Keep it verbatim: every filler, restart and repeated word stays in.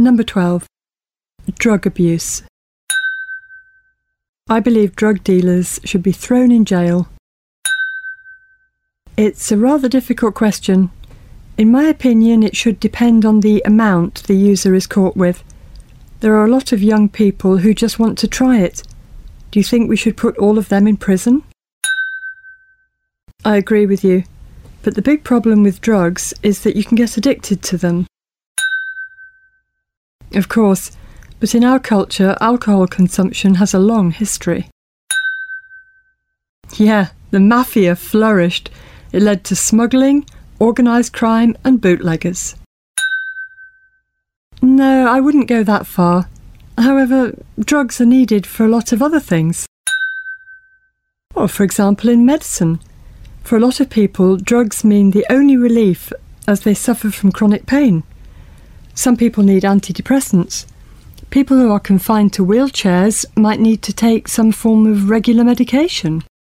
Number twelve. Drug abuse. I believe drug dealers should be thrown in jail. It's a rather difficult question. In my opinion, it should depend on the amount the user is caught with. There are a lot of young people who just want to try it. Do you think we should put all of them in prison? I agree with you, but the big problem with drugs is that you can get addicted to them. Of course, but in our culture, alcohol consumption has a long history. Yeah, the mafia flourished. It led to smuggling, organised crime and bootleggers. No, I wouldn't go that far. However, drugs are needed for a lot of other things. Or, for example, in medicine. For a lot of people, drugs mean the only relief as they suffer from chronic pain. Some people need antidepressants. People who are confined to wheelchairs might need to take some form of regular medication.